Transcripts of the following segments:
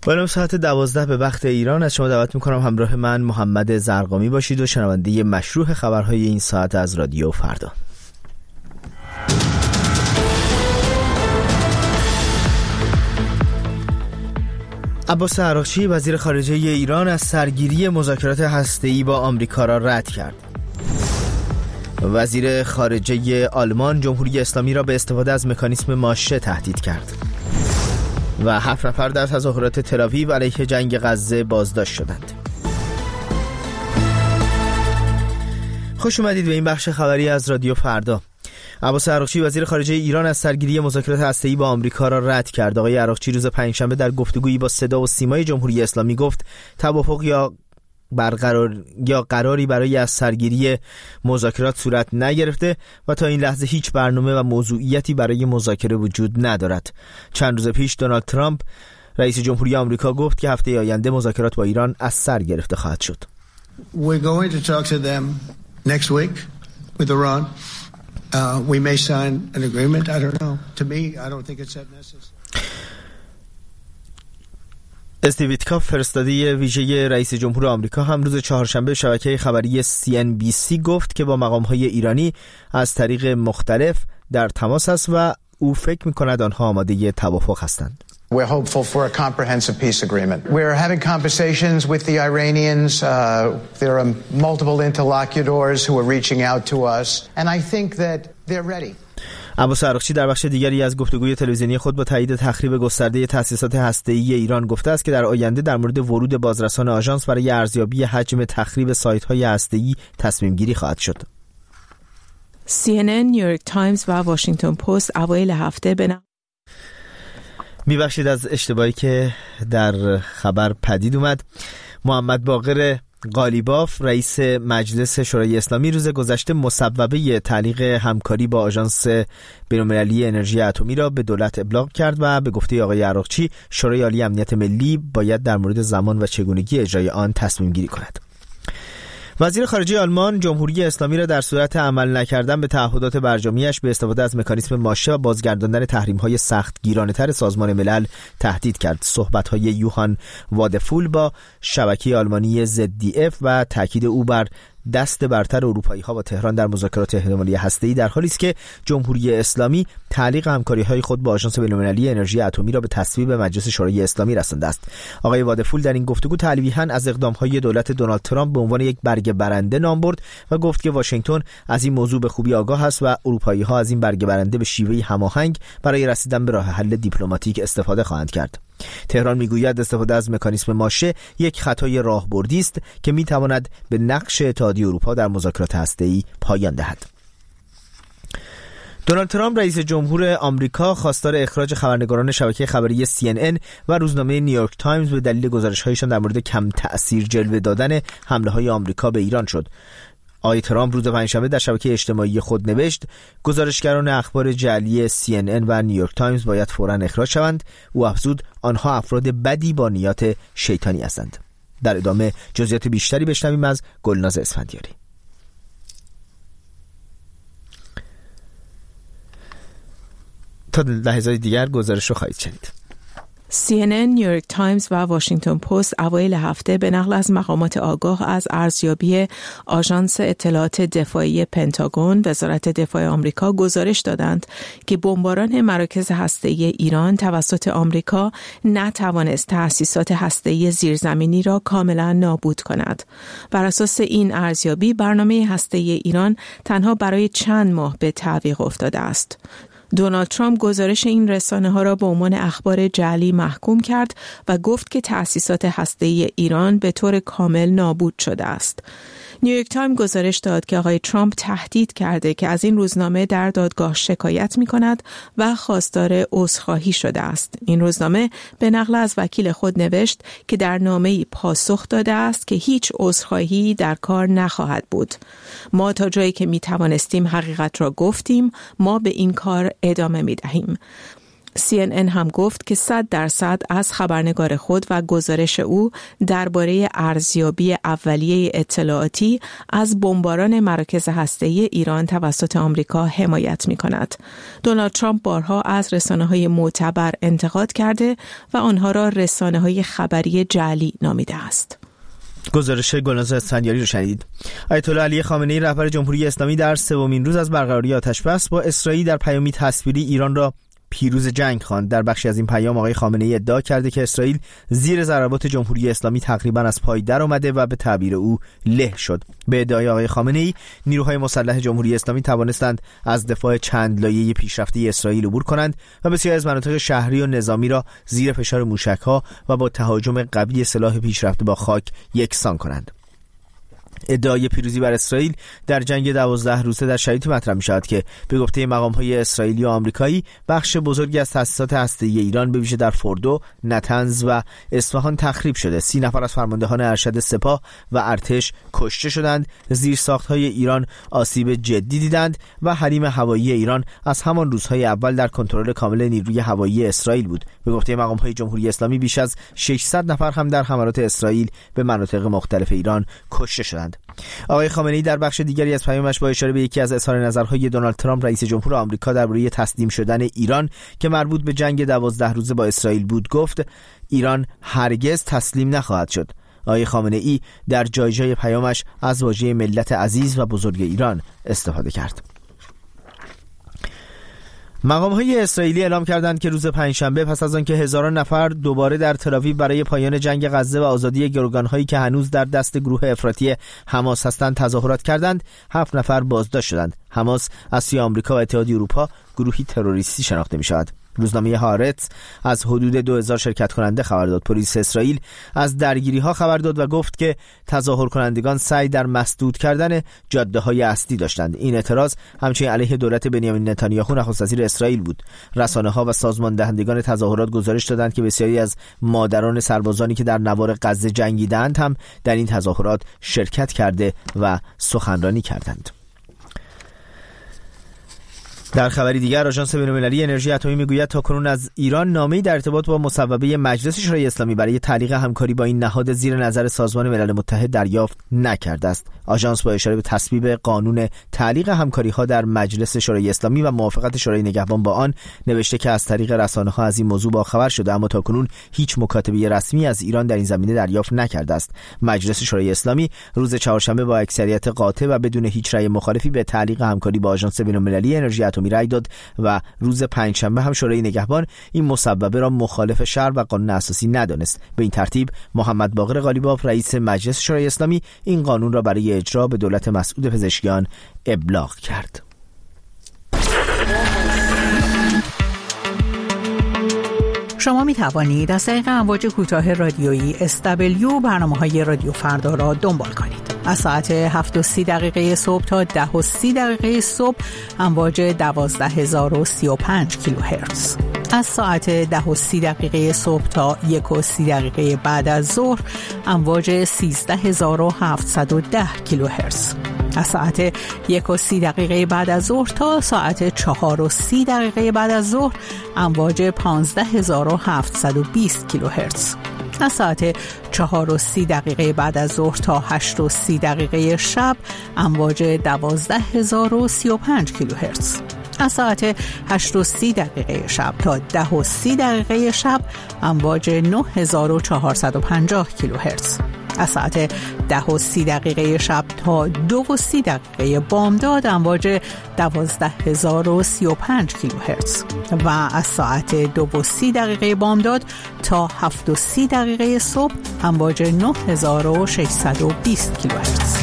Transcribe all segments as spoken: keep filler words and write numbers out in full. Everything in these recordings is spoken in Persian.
با ساعت دوازده به وقت ایران از شما دعوت میکنم همراه من محمد زرقامی باشید و شنونده مشروع خبرهای این ساعت از رادیو فردا. عباس عراقچی وزیر خارجه ایران از سرگیری مذاکرات هسته‌ای با آمریکا را رد کرد. وزیر خارجه آلمان جمهوری اسلامی را به استفاده از مکانیسم ماشه تهدید کرد. و هفت نفر در تظاهرات تل‌آویو علیه جنگ غزه بازداشت شدند. خوش اومدید به این بخش خبری از رادیو فردا. عباس عراقچی وزیر خارجه ایران از سرگیری مذاکرات هسته‌ای با آمریکا را رد کرد. آقای عراقچی روز پنجشنبه در گفتگویی با صدا و سیمای جمهوری اسلامی گفت توافق یا برقرار یا قراری برای از سرگیری مذاکرات صورت نگرفته و تا این لحظه هیچ برنامه و موضوعیتی برای مذاکره وجود ندارد. چند روز پیش دونالد ترامپ رئیس جمهوری آمریکا گفت که هفته آینده مذاکرات با ایران از سر گرفته خواهد شد. We're going to talk to them next week with Iran. Uh, we may sign an agreement. I don't know. To me, I don't think it's that necessary. استیو ویتکاف فرستاده ویژه رئیس جمهور آمریکا هم روز چهارشنبه شبکه خبری سی ان بی سی گفت که با مقام‌های ایرانی از طریق مختلف در تماس است و او فکر می‌کند آنها آماده توافق هستند. We're hopeful for a comprehensive peace agreement. We're having conversations with the Iranians. Uh, there are multiple interlocutors who are reaching out to us, and I think that they're ready. عباس عراقچی در بخش دیگری از گفتگوی تلویزیونی خود با تایید تخریب گسترده تأسیسات هسته‌ای ایران گفته است که در آینده در مورد ورود بازرسان آژانس برای ارزیابی حجم تخریب سایت‌های هسته‌ای تصمیم گیری خواهد شد. سی ان ان، نیویورک تایمز و واشنگتن پست اوایل هفته به میبخشید از اشتباهی که در خبر پدید اومد. محمد باقر قالیباف رئیس مجلس شورای اسلامی روز گذشته مصوبه تعلیق همکاری با آژانس بین‌المللی انرژی اتمی را به دولت ابلاغ کرد و به گفته آقای عراقچی شورای عالی امنیت ملی باید در مورد زمان و چگونگی اجرای آن تصمیم گیری کند. وزیر خارجه آلمان جمهوری اسلامی را در صورت عمل نکردن به تعهدات برجامیش به استفاده از مکانیسم ماشه و بازگرداندن تحریم‌های سخت گیرانه‌تر سازمان ملل تهدید کرد. صحبت‌های یوهان وادفول با شبکه آلمانی زد دی اف و تاکید او بر دست برتر اروپایی‌ها با تهران در مذاکرات احتمالی هسته‌ای در حالی است که جمهوری اسلامی تعلیق همکاری‌های خود با آژانس بین‌المللی انرژی اتمی را به تصویب مجلس شورای اسلامی رسانده است. آقای وادفول در این گفتگو تلویحاً از اقدام‌های دولت دونالد ترامپ به عنوان یک برگ برنده نام برد و گفت که واشنگتن از این موضوع به خوبی آگاه است و اروپایی‌ها از این برگ برنده به شیوهی هماهنگ برای رسیدن به راه حل دیپلماتیک استفاده خواهند کرد. تهران میگوید استفاده از مکانیسم ماشه یک خطای راهبردی است که میتواند به نقش اتحادیه اروپا در مذاکرات هسته‌ای پایان دهد. دونالد ترامپ رئیس جمهور آمریکا خواستار اخراج خبرنگاران شبکه خبری سی ان ان و روزنامه نیویورک تایمز به دلیل گزارش‌هایشان در مورد کم تأثیر جلوه دادن حمله‌های آمریکا به ایران شد. آقای ترامپ روز پنجشنبه در شبکه اجتماعی خود نوشت گزارشگران اخبار جعلی سی ان ان و نیویورک تایمز باید فوراً اخراج شوند. او افزود آنها افراد بدی با نیات شیطانی هستند. در ادامه جزئیات بیشتری بشنویم از گلناز اسفندیاری. تا لحظات دیگر گزارش رو خواهید شنید. سی ان ان، نیویورک تایمز و واشنگتن پست اوایل هفته به نقل از مقامات آگاه از ارزیابی آژانس اطلاعات دفاعی پنتاگون وزارت دفاع آمریکا گزارش دادند که بمباران مراکز هسته‌ای ایران توسط آمریکا نتوانست تأسیسات هسته‌ای زیرزمینی را کاملا نابود کند. بر اساس این ارزیابی برنامه هسته‌ای ایران تنها برای چند ماه به تعویق افتاده است. دونالد ترامپ گزارش این رسانه‌ها را به عنوان اخبار جعلی محکوم کرد و گفت که تأسیسات هسته‌ای ایران به طور کامل نابود شده است. نیویورک تایمز گزارش داد که آقای ترامپ تهدید کرده که از این روزنامه در دادگاه شکایت می کند و خواستار عذرخواهی شده است. این روزنامه به نقل از وکیل خود نوشت که در نامه‌ای پاسخ داده است که هیچ عذرخواهی در کار نخواهد بود. ما تا جایی که می توانستیم حقیقت را گفتیم، ما به این کار ادامه می دهیم. سی ان ان هم گفت که صد درصد از خبرنگار خود و گزارش او درباره ارزیابی اولیه اطلاعاتی از بمباران مراکز هسته‌ای ایران توسط آمریکا حمایت می‌کند. دونالد ترامپ بارها از رسانه‌های معتبر انتقاد کرده و آنها را رسانه‌های خبری جعلی نامیده است. گزارش گلناز اسفندیاری رو شنیدید. آیت الله علی خامنه‌ای رهبر جمهوری اسلامی در سومین روز از برقراری آتش‌بس با اسرائیل در پیامی تصویری ایران را پیروز جنگ خواند. در بخشی از این پیام آقای خامنه‌ای ادعا کرده که اسرائیل زیر ضربات جمهوری اسلامی تقریباً از پای در آمده و به تعبیر او له شد. به ادعای آقای خامنه‌ای نیروهای مسلح جمهوری اسلامی توانستند از دفاع چند لایه‌ای پیشرفته اسرائیل عبور کنند و بسیاری از مناطق شهری و نظامی را زیر فشار موشک‌ها و با تهاجم قوی سلاح پیشرفته با خاک یکسان کنند. ادعای پیروزی بر اسرائیل در جنگ دوازده روزه در شرایطی مطرح می‌شود که به گفته مقام‌های اسرائیلی و آمریکایی بخش بزرگی از تأسیسات هسته‌ای ایران به ویژه در فردو، نتنز و اصفهان تخریب شده. سی نفر از فرماندهان ارشد سپاه و ارتش کشته شدند، زیرساخت‌های ایران آسیب جدی دیدند و حریم هوایی ایران از همان روزهای اول در کنترل کامل نیروی هوایی اسرائیل بود. به گفته مقام‌های جمهوری اسلامی بیش از ششصد نفر هم در حملات اسرائیل به مناطق مختلف ایران کشته شدند. آقای خامنه‌ای در بخش دیگری از پیامش با اشاره به یکی از اظهار نظرهای دونالد ترامپ رئیس جمهور آمریکا درباره تسلیم شدن ایران که مربوط به جنگ دوازده روزه با اسرائیل بود گفت ایران هرگز تسلیم نخواهد شد. آقای خامنه‌ای در جای جای پیامش از واژه ملت عزیز و بزرگ ایران استفاده کرد. مقام‌های اسرائیلی اعلام کردند که روز پنجشنبه پس از آنکه هزاران نفر دوباره در تل‌آویو برای پایان جنگ غزه و آزادی گروگان‌هایی که هنوز در دست گروه افراطی حماس هستند تظاهرات کردند، هفت نفر بازداشت شدند. حماس از سوی آمریکا و اتحادیه اروپا گروهی تروریستی شناخته می‌شود. روزنامه هارتز از حدود دو هزار شرکت کننده خبر داد. پلیس اسرائیل از درگیری‌ها خبر داد و گفت که تظاهر کنندگان سعی در مسدود کردن جاده‌های اصلی داشتند. این اعتراض همچنین علیه دولت بنیامین نتانیاهو نخست وزیر اسرائیل بود. رسانه‌ها و سازمان دهندگان تظاهرات گزارش دادند که بسیاری از مادران سربازانی که در نوار غزه جنگیدند هم در این تظاهرات شرکت کرده و سخنرانی کردند. در خبری دیگر آژانس بین‌المللی انرژی اتمی میگوید تاکنون از ایران نامه‌ای در ارتباط با مصوبه مجلس شورای اسلامی برای تعلیق همکاری با این نهاد زیر نظر سازمان ملل متحد دریافت نکرده است. آژانس با اشاره به تصویب قانون تعلیق همکاری‌ها در مجلس شورای اسلامی و موافقت شورای نگهبان با آن نوشته که از طریق رسانه‌ها از این موضوع باخبر شده، اما تاکنون هیچ مکاتبه رسمی از ایران در این زمینه دریافت نکرده است. مجلس شورای اسلامی روز چهارشنبه با اکثریت قاطع و بدون هیچ رأی مخالفی به تعلیق همکاری با آژانس بین‌المللی انرژی اتمی رأی داد و روز پنجشنبه هم شورای نگهبان این مصوبه را مخالف شرع و قانون اساسی ندانست. به این ترتیب محمد باقر قالیباف رئیس مجلس شورای اسلامی این قانون را برای اجرا به دولت مسعود پزشکیان ابلاغ کرد. شما می توانید از طریق امواج کوتاه رادیویی اس دبلیو برنامه‌های رادیو فردا را دنبال کنید. از ساعت هفت و سی دقیقه صبح تا ده و سی دقیقه صبح امواج دوازده هزار و سی و پنج کیلوهرتز. از ساعت ده و سی دقیقه صبح تا یک و سی دقیقه بعد از ظهر امواج سیزده هزار و هفتصد و ده کیلوهرتز. از ساعت یک و سی دقیقه بعد از ظهر تا ساعت چهار و سی دقیقه بعد از ظهر امواج پانزده هزار و هفتصد و بیست کیلوهرتز. از ساعت چهار و سی دقیقه بعد از ظهر تا هشت و سی دقیقه شب امواج دوازده هزار و سی و پنج کیلوهرتز. از ساعت هشت و سی دقیقه شب تا ده و سی دقیقه شب امواج نه هزار و چهارصد و پنجاه کیلوهرتز. از ساعت ده و سی دقیقه شب تا دو و سی دقیقه بامداد امواج دوازده هزار و سی و پنج کیلوهرتز و از ساعت دو و سی دقیقه بامداد تا هفت و سی دقیقه صبح امواج نه هزار و ششصد و بیست کیلوهرتز.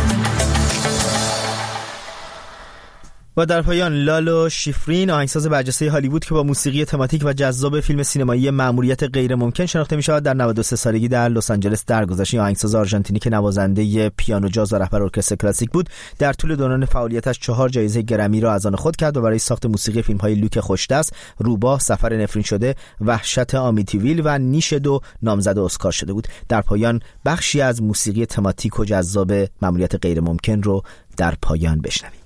و در پایان لالو شیفرین، آهنگساز برجسته هالیوود که با موسیقی تماتیک و جذاب فیلم سینمایی مأموریت غیر ممکن شناخته می‌شود، در نود و سه سالگی در لس آنجلس درگذشت. آهنگساز آرژانتینی که نوازنده پیانو جاز و رهبر ارکستر کلاسیک بود، در طول دوران فعالیتش چهار جایزه گرمی را از آن خود کرد و برای ساخت موسیقی فیلم‌های لوک خوشدست، روباه، سفر نفرین شده، وحشت آمیتیویل و نیش دو نامزد اسکار شده بود. در پایان بخشی از موسیقی تماتیک و جذاب مأموریت غیر ممکن رو در پایان بشنوید.